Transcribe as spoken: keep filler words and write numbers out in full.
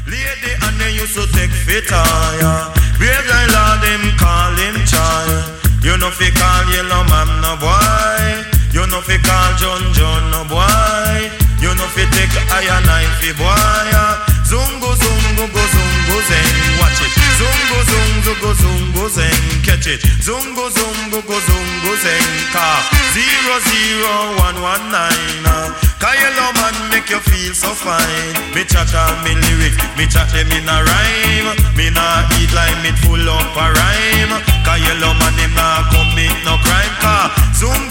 Lady and they used to take fit higher. Brave guy lord them call him child. You know fi call yellow man no boy. You know fi call John John no boy. You know fi take iron knife fi boy. Zungo zungo go zungo zeng. Watch it. Zungo zungo go zungo zeng. Catch it. Zungo zungo go zungo zeng. Car zero zero one one nine. Cause yellow man make you feel so fine. Me chat all me lyrics, me chat them in a rhyme. Me nah eat like me full up a rhyme. Cause yellow man him nah commit no crime. Cause zoom